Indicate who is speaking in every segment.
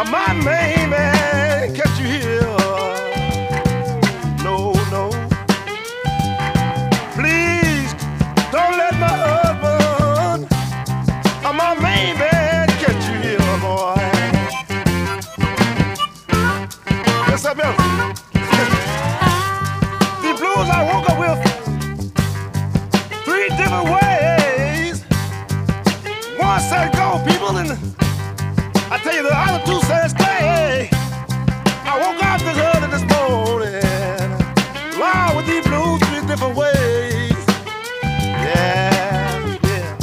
Speaker 1: My main man, catch you here. No, no. Please don't let my husband, my main man, catch you here, boy. Yes, I will. The blues I woke up with 3 different ways. One said go, people, and I tell you the other 2 said stay. I woke up this early this morning, along with these blues 3 different ways. Yeah, yeah.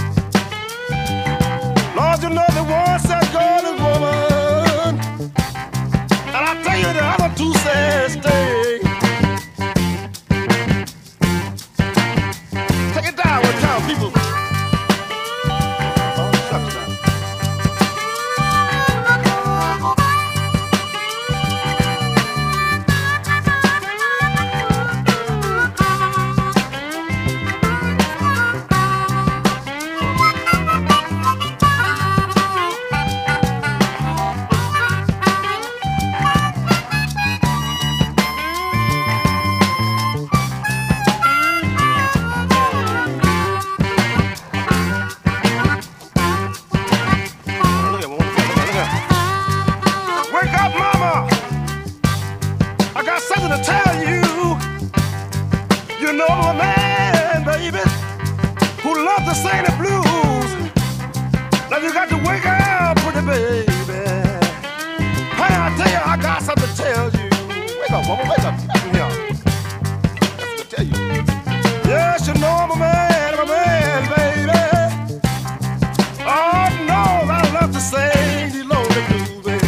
Speaker 1: Lord, you know the one said go, the woman, and I tell you the other 2 said stay. Take it down one time, people. Something to tell you. You know I'm a man, baby, who loves to sing the blues. Now you got to wake up, pretty baby. Hey, I tell you, I got something to tell you. Wake up, woman, wake up. Yeah. That's what I tell you. Yes, you know I'm a man, baby. Oh, no, I love to sing these lonely blues, baby.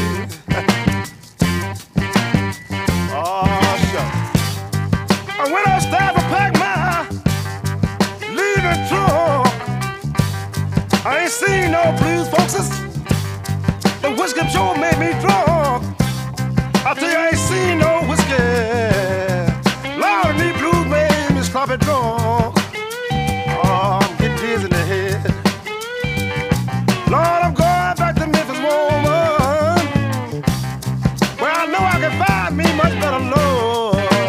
Speaker 1: When I start to pack my leaving trunk, I ain't seen no blues folks. The whiskey sure made me drunk. I tell you, I ain't seen no whiskey. Lord, me blues made me sloppy drunk. Oh, I'm getting dizzy in the head. Lord, I'm going back to Memphis, woman, where I know I can find me much better love.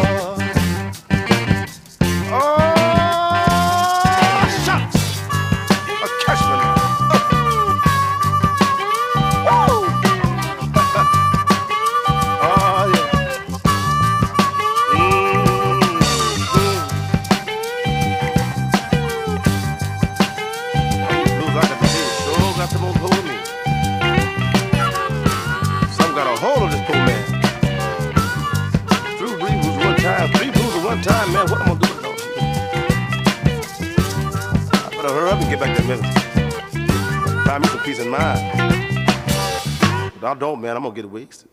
Speaker 1: Time, man, what I'm gonna do with it? I better hurry up and get back to Memphis. Find me some peace of mind. If I don't, man, I'm gonna get wasted.